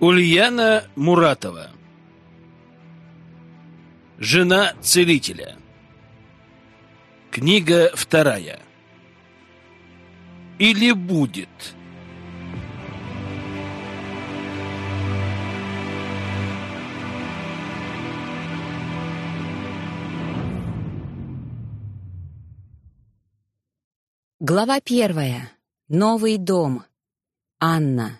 Ульяна Муратова. Жена целителя. Книга 2. Или будет. Глава 1. Новый дом. Анна.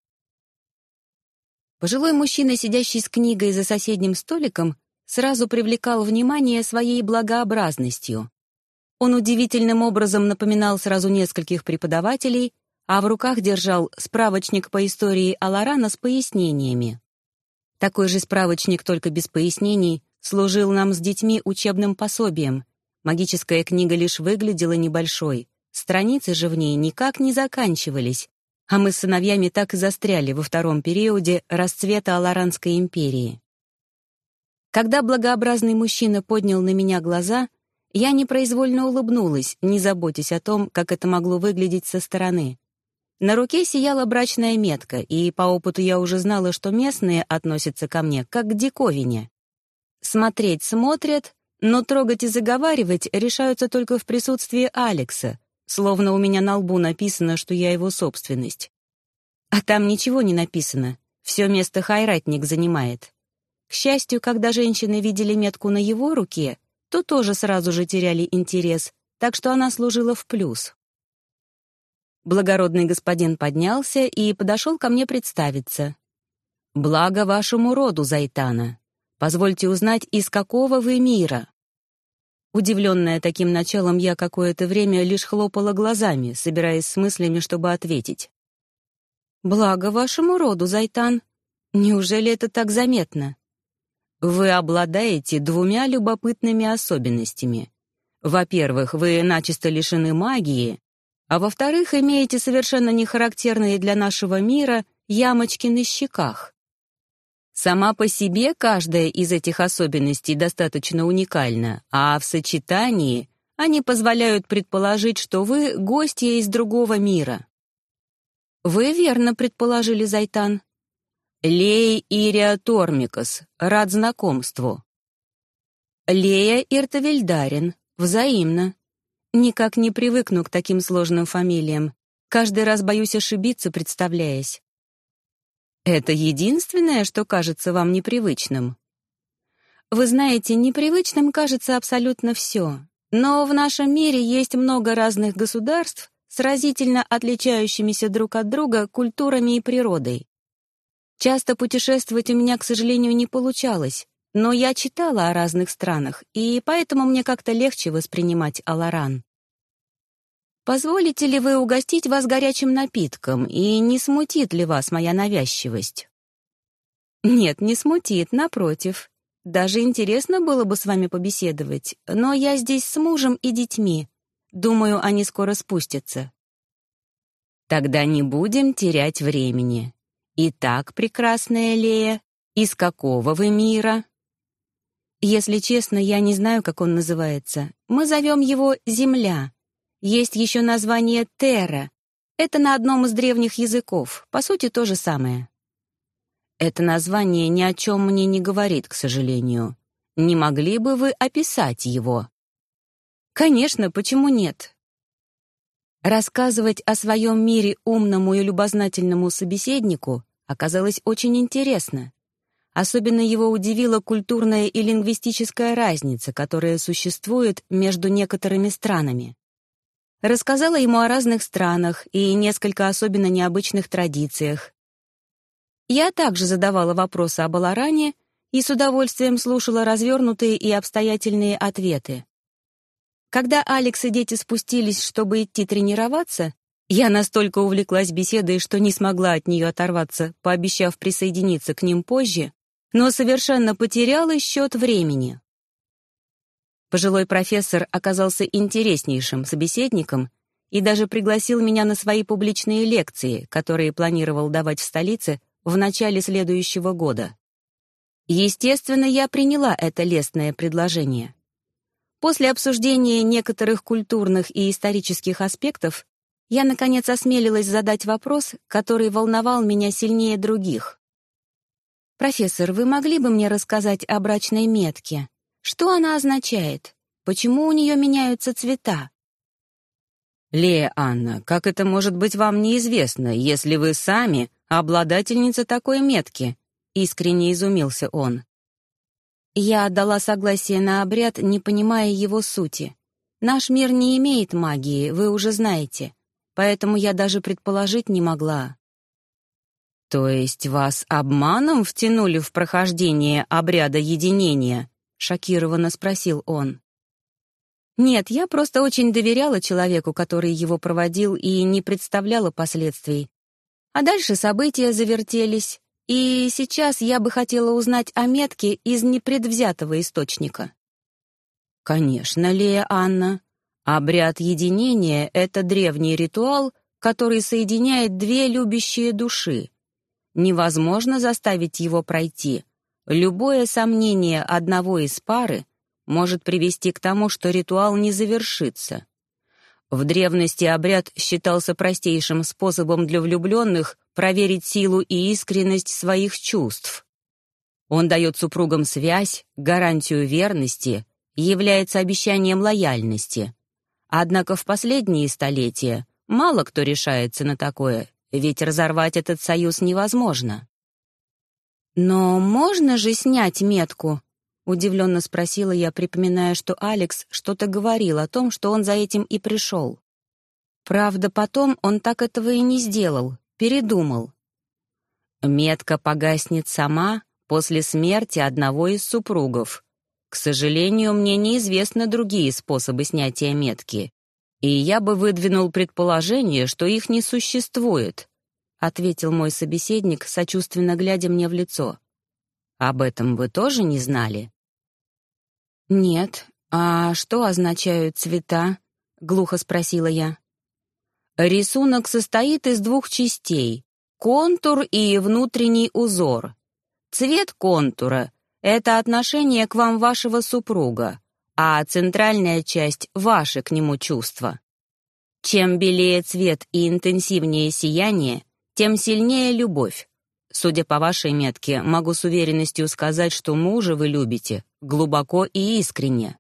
Пожилой мужчина, сидящий с книгой за соседним столиком, сразу привлекал внимание своей благообразностью. Он удивительным образом напоминал сразу нескольких преподавателей, а в руках держал справочник по истории Аларана с пояснениями. Такой же справочник, только без пояснений, служил нам с детьми учебным пособием. Магическая книга лишь выглядела небольшой, страницы же в ней никак не заканчивались, а мы с сыновьями так и застряли во втором периоде расцвета Аларанской империи. Когда благообразный мужчина поднял на меня глаза, я непроизвольно улыбнулась, не заботясь о том, как это могло выглядеть со стороны. На руке сияла брачная метка, и по опыту я уже знала, что местные относятся ко мне как к диковине. Смотреть смотрят, но трогать и заговаривать решаются только в присутствии Алекса, словно у меня на лбу написано, что я его собственность. А там ничего не написано, все место хайратник занимает. К счастью, когда женщины видели метку на его руке, то тоже сразу же теряли интерес, так что она служила в плюс. Благородный господин поднялся и подошел ко мне представиться. «Благо вашему роду, Зайтана. Позвольте узнать, из какого вы мира?» Удивленная таким началом, я какое-то время лишь хлопала глазами, собираясь с мыслями, чтобы ответить. «Благо вашему роду, Зайтан. Неужели это так заметно?» Вы обладаете двумя любопытными особенностями. Во-первых, вы начисто лишены магии, а во-вторых, имеете совершенно нехарактерные для нашего мира ямочки на щеках. Сама по себе каждая из этих особенностей достаточно уникальна, а в сочетании они позволяют предположить, что вы гостья из другого мира. Вы верно предположили, Зайтан. Лей Ирия Тормикас, рад знакомству. Лея Иртавельдарин, взаимно. Никак не привыкну к таким сложным фамилиям. Каждый раз боюсь ошибиться, представляясь. Это единственное, что кажется вам непривычным? Вы знаете, непривычным кажется абсолютно все. Но в нашем мире есть много разных государств с разительно отличающимися друг от друга культурами и природой. Часто путешествовать у меня, к сожалению, не получалось, но я читала о разных странах, и поэтому мне как-то легче воспринимать Аларан. Позволите ли вы угостить вас горячим напитком, и не смутит ли вас моя навязчивость? Нет, не смутит, напротив. Даже интересно было бы с вами побеседовать, но я здесь с мужем и детьми. Думаю, они скоро спустятся. Тогда не будем терять времени. Итак, прекрасная Лея, из какого вы мира? Если честно, я не знаю, как он называется. Мы зовем его Земля. Есть еще название Терра. Это на одном из древних языков, по сути, то же самое. Это название ни о чем мне не говорит, к сожалению. Не могли бы вы описать его? Конечно, почему нет? Рассказывать о своем мире умному и любознательному собеседнику оказалось очень интересно. Особенно его удивила культурная и лингвистическая разница, которая существует между некоторыми странами. Рассказала ему о разных странах и несколько особенно необычных традициях. Я также задавала вопросы об Аларане и с удовольствием слушала развернутые и обстоятельные ответы. Когда Алекс и дети спустились, чтобы идти тренироваться, я настолько увлеклась беседой, что не смогла от нее оторваться, пообещав присоединиться к ним позже, но совершенно потеряла счет времени. Пожилой профессор оказался интереснейшим собеседником и даже пригласил меня на свои публичные лекции, которые планировал давать в столице в начале следующего года. Естественно, я приняла это лестное предложение. После обсуждения некоторых культурных и исторических аспектов я, наконец, осмелилась задать вопрос, который волновал меня сильнее других. «Профессор, вы могли бы мне рассказать о брачной метке? Что она означает? Почему у нее меняются цвета?» Лея Анна, как это может быть вам неизвестно, если вы сами обладательница такой метки? Искренне изумился он. Я отдала согласие на обряд, не понимая его сути. Наш мир не имеет магии, вы уже знаете, поэтому я даже предположить не могла. То есть вас обманом втянули в прохождение обряда единения? Шокированно спросил он. Нет, я просто очень доверяла человеку, который его проводил, и не представляла последствий. А дальше события завертелись, и сейчас я бы хотела узнать о метке из непредвзятого источника. Конечно, Лея Анна. Обряд единения — это древний ритуал, который соединяет две любящие души. Невозможно заставить его пройти. Любое сомнение одного из пары может привести к тому, что ритуал не завершится. В древности обряд считался простейшим способом для влюбленных проверить силу и искренность своих чувств. Он дает супругам связь, гарантию верности и является обещанием лояльности. Однако в последние столетия мало кто решается на такое, ведь разорвать этот союз невозможно. «Но можно же снять метку?» — удивленно спросила я, припоминая, что Алекс что-то говорил о том, что он за этим и пришел. Правда, потом он так этого и не сделал, передумал. Метка погаснет сама после смерти одного из супругов. К сожалению, мне неизвестны другие способы снятия метки, и я бы выдвинул предположение, что их не существует, ответил мой собеседник, сочувственно глядя мне в лицо. Об этом вы тоже не знали? «Нет. А что означают цвета?» — глухо спросила я. Рисунок состоит из двух частей — контур и внутренний узор. Цвет контура — это отношение к вам вашего супруга, а центральная часть — ваши к нему чувства. Чем белее цвет и интенсивнее сияние, тем сильнее любовь. Судя по вашей метке, могу с уверенностью сказать, что мужа вы любите глубоко и искренне.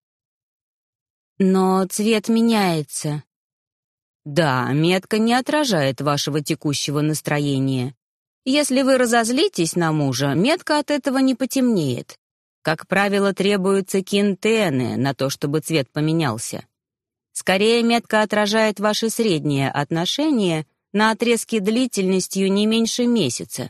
«Но цвет меняется». Да, метка не отражает вашего текущего настроения. Если вы разозлитесь на мужа, метка от этого не потемнеет. Как правило, требуются кинтены на то, чтобы цвет поменялся. Скорее, метка отражает ваши средние отношения на отрезке длительностью не меньше месяца.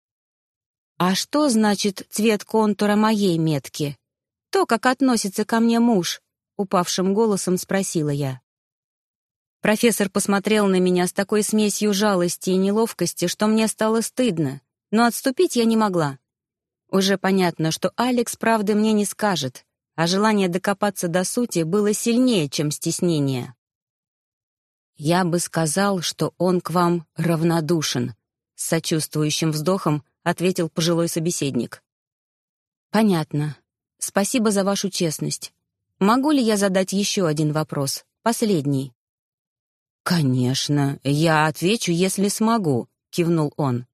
«А что значит цвет контура моей метки? То, как относится ко мне муж?» — упавшим голосом спросила я. Профессор посмотрел на меня с такой смесью жалости и неловкости, что мне стало стыдно, но отступить я не могла. Уже понятно, что Алекс правды мне не скажет, а желание докопаться до сути было сильнее, чем стеснение. «Я бы сказал, что он к вам равнодушен», — с сочувствующим вздохом ответил пожилой собеседник. «Понятно. Спасибо за вашу честность. Могу ли я задать еще один вопрос, последний?» «Конечно, я отвечу, если смогу», — кивнул он.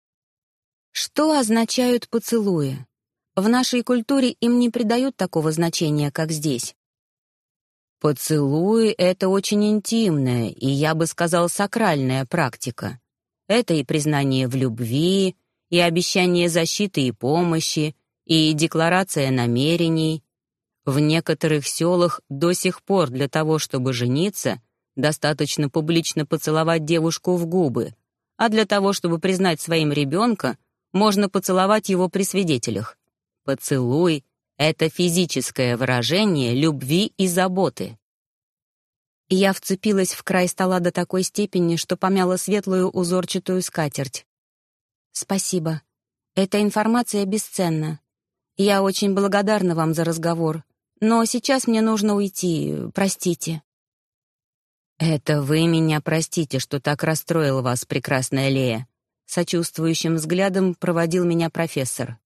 «Что означают поцелуи? В нашей культуре им не придают такого значения, как здесь». Поцелуи — это очень интимная и, я бы сказал, сакральная практика. Это и признание в любви, и обещание защиты и помощи, и декларация намерений. В некоторых селах до сих пор для того, чтобы жениться, достаточно публично поцеловать девушку в губы, а для того, чтобы признать своим ребенка, можно поцеловать его при свидетелях. Поцелуй — это физическое выражение любви и заботы. Я вцепилась в край стола до такой степени, что помяла светлую узорчатую скатерть. «Спасибо. Эта информация бесценна. Я очень благодарна вам за разговор, но сейчас мне нужно уйти, простите». «Это вы меня простите, что так расстроил вас, прекрасная Лея», — сочувствующим взглядом проводил меня профессор.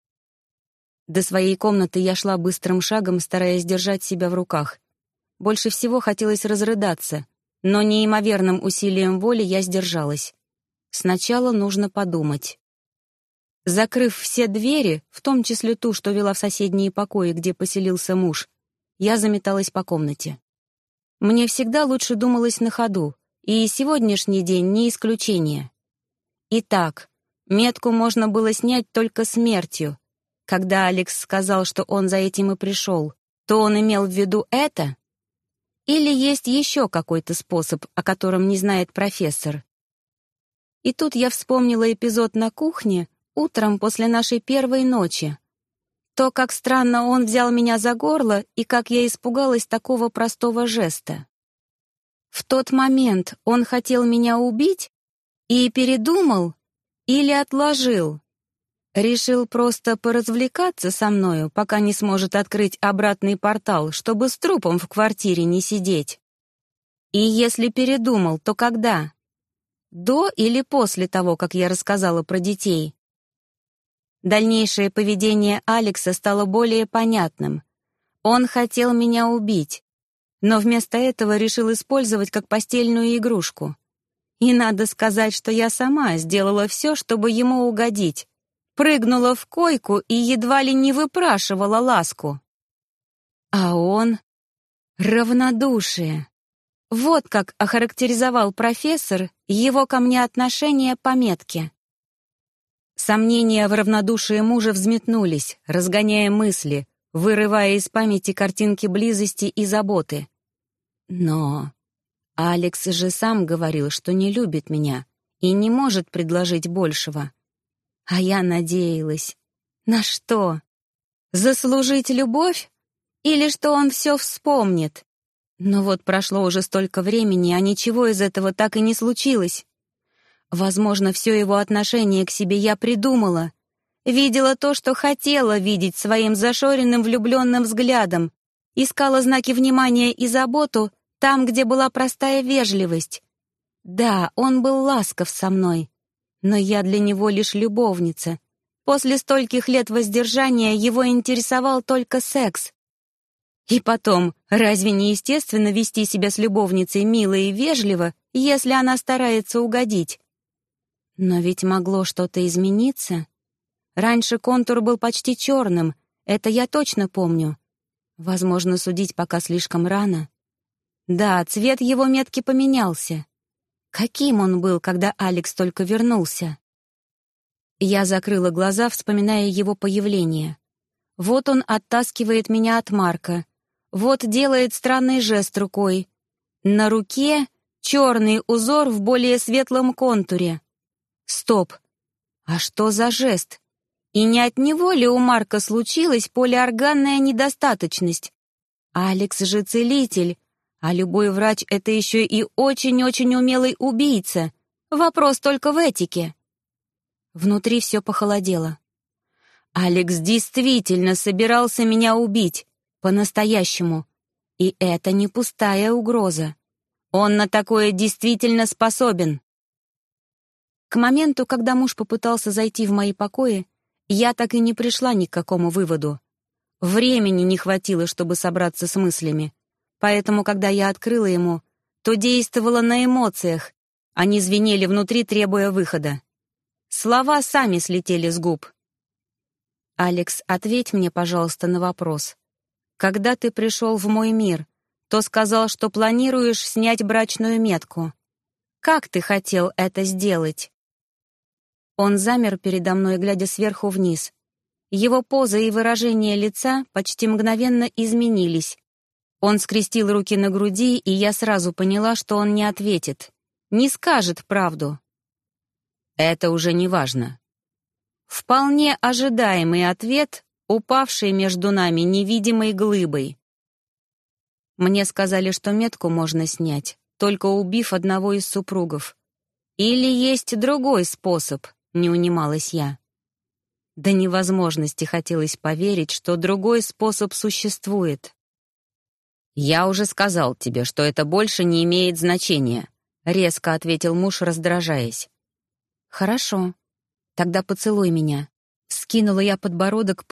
До своей комнаты я шла быстрым шагом, стараясь держать себя в руках. Больше всего хотелось разрыдаться, но неимоверным усилием воли я сдержалась. Сначала нужно подумать. Закрыв все двери, в том числе ту, что вела в соседние покои, где поселился муж, я заметалась по комнате. Мне всегда лучше думалось на ходу, и сегодняшний день не исключение. Итак, метку можно было снять только смертью. Когда Алекс сказал, что он за этим и пришел, то он имел в виду это? Или есть еще какой-то способ, о котором не знает профессор? И тут я вспомнила эпизод на кухне утром после нашей первой ночи. То, как странно он взял меня за горло и как я испугалась такого простого жеста. В тот момент он хотел меня убить и передумал или отложил. Решил просто поразвлекаться со мною, пока не сможет открыть обратный портал, чтобы с трупом в квартире не сидеть. И если передумал, то когда? До или после того, как я рассказала про детей? Дальнейшее поведение Алекса стало более понятным. Он хотел меня убить, но вместо этого решил использовать как постельную игрушку. И надо сказать, что я сама сделала все, чтобы ему угодить. Прыгнула в койку и едва ли не выпрашивала ласку. А он... равнодушие. Вот как охарактеризовал профессор его ко мне отношение по метке. Сомнения в равнодушии мужа взметнулись, разгоняя мысли, вырывая из памяти картинки близости и заботы. Но Алекс же сам говорил, что не любит меня и не может предложить большего. А я надеялась. На что? Заслужить любовь? Или что он все вспомнит? Но вот прошло уже столько времени, а ничего из этого так и не случилось. Возможно, все его отношение к себе я придумала. Видела то, что хотела видеть своим зашоренным влюбленным взглядом. Искала знаки внимания и заботу там, где была простая вежливость. Да, он был ласков со мной. Но я для него лишь любовница. После стольких лет воздержания его интересовал только секс. И потом, разве не естественно вести себя с любовницей мило и вежливо, если она старается угодить? Но ведь могло что-то измениться. Раньше контур был почти черным, это я точно помню. Возможно, судить пока слишком рано. Да, цвет его метки поменялся. Каким он был, когда Алекс только вернулся? Я закрыла глаза, вспоминая его появление. Вот он оттаскивает меня от Марка. Вот делает странный жест рукой. На руке черный узор в более светлом контуре. Стоп! А что за жест? И не от него ли у Марка случилась полиорганная недостаточность? Алекс же целитель, а любой врач — это еще и очень-очень умелый убийца. Вопрос только в этике. Внутри все похолодело. Алекс действительно собирался меня убить, по-настоящему. И это не пустая угроза. Он на такое действительно способен. К моменту, когда муж попытался зайти в мои покои, я так и не пришла ни к какому выводу. Времени не хватило, чтобы собраться с мыслями. Поэтому, когда я открыла ему, то действовала на эмоциях. Они звенели внутри, требуя выхода. Слова сами слетели с губ. «Алекс, ответь мне, пожалуйста, на вопрос. Когда ты пришел в мой мир, то сказал, что планируешь снять брачную метку. Как ты хотел это сделать?» Он замер передо мной, глядя сверху вниз. Его поза и выражение лица почти мгновенно изменились. Он скрестил руки на груди, и я сразу поняла, что он не ответит, не скажет правду. Это уже не важно. Вполне ожидаемый ответ, упавший между нами невидимой глыбой. Мне сказали, что метку можно снять, только убив одного из супругов. Или есть другой способ, не унималась я. До невозможности хотелось поверить, что другой способ существует. «Я уже сказал тебе, что это больше не имеет значения», — резко ответил муж, раздражаясь. «Хорошо, тогда поцелуй меня». Скинула я подбородок,